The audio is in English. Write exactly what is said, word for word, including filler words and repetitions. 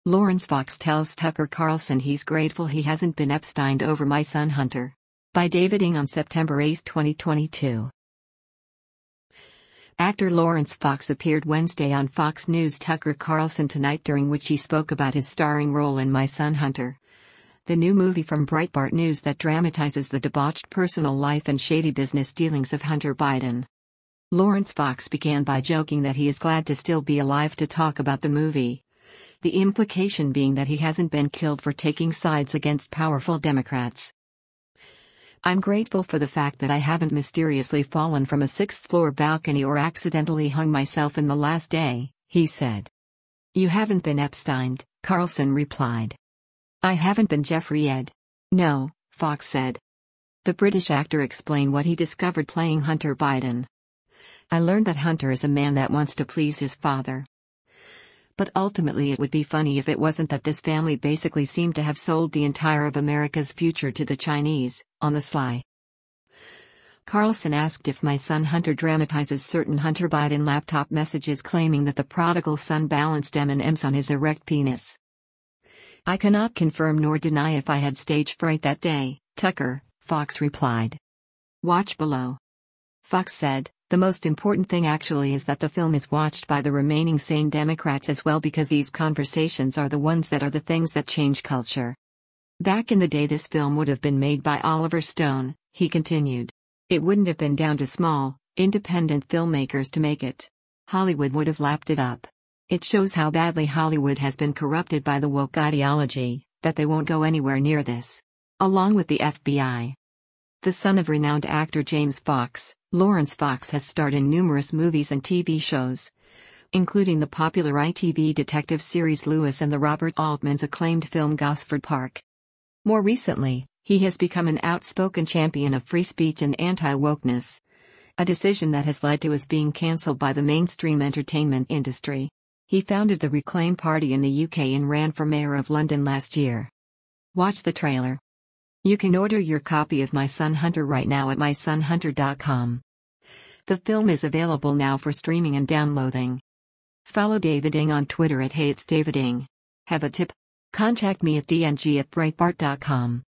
Lawrence Fox tells Tucker Carlson he's grateful he hasn't been Epsteined over My Son Hunter. By David Ng on September eighth, twenty twenty-two. Actor Lawrence Fox appeared Wednesday on Fox News' Tucker Carlson Tonight, during which he spoke about his starring role in My Son Hunter, the new movie from Breitbart News that dramatizes the debauched personal life and shady business dealings of Hunter Biden. Lawrence Fox began by joking that he is glad to still be alive to talk about the movie, the implication being that he hasn't been killed for taking sides against powerful Democrats. "I'm grateful for the fact that I haven't mysteriously fallen from a sixth-floor balcony or accidentally hung myself in the last day," he said. "You haven't been Epsteined," Carlson replied. "I haven't been Jeffrey Ed." "No," Fox said. The British actor explained what he discovered playing Hunter Biden. "I learned that Hunter is a man that wants to please his father. But ultimately it would be funny if it wasn't that this family basically seemed to have sold the entire of America's future to the Chinese, on the sly." Carlson asked if My Son Hunter dramatizes certain Hunter Biden laptop messages claiming that the prodigal son balanced M and M's on his erect penis. "I cannot confirm nor deny if I had stage fright that day, Tucker," Fox replied. "Watch below." Fox said, "The most important thing actually is that the film is watched by the remaining sane Democrats as well, because these conversations are the ones that are the things that change culture. Back in the day this film would have been made by Oliver Stone," he continued. "It wouldn't have been down to small, independent filmmakers to make it. Hollywood would have lapped it up. It shows how badly Hollywood has been corrupted by the woke ideology, that they won't go anywhere near this." Along with the F B I. The son of renowned actor James Fox, Lawrence Fox has starred in numerous movies and T V shows, including the popular I T V detective series Lewis and the Robert Altman's acclaimed film Gosford Park. More recently, he has become an outspoken champion of free speech and anti-wokeness, a decision that has led to his being cancelled by the mainstream entertainment industry. He founded the Reclaim Party in the U K and ran for Mayor of London last year. Watch the trailer. You can order your copy of My Son Hunter right now at my son hunter dot com. The film is available now for streaming and downloading. Follow David Ng on Twitter at Hey It's David Ng. Have a tip? Contact me at d n g at breitbart dot com.